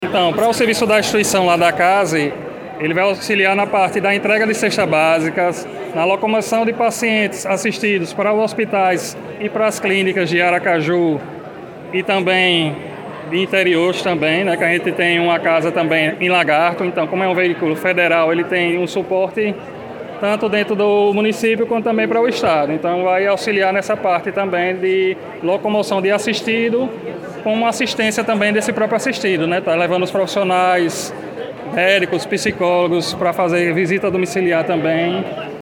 Então, para o serviço da instituição lá da CASE, ele vai auxiliar na parte da entrega de cestas básicas, na locomoção de pacientes assistidos para os hospitais e para as clínicas de Aracaju e também de interiores também, né, que a gente tem uma casa também em Lagarto. Então, como é um veículo federal, ele tem um suporte tanto dentro do município quanto também para o estado. Então vai auxiliar nessa parte também de locomoção de assistido, com uma assistência também desse próprio assistido, né? Tá levando os profissionais, médicos, psicólogos para fazer visita domiciliar também.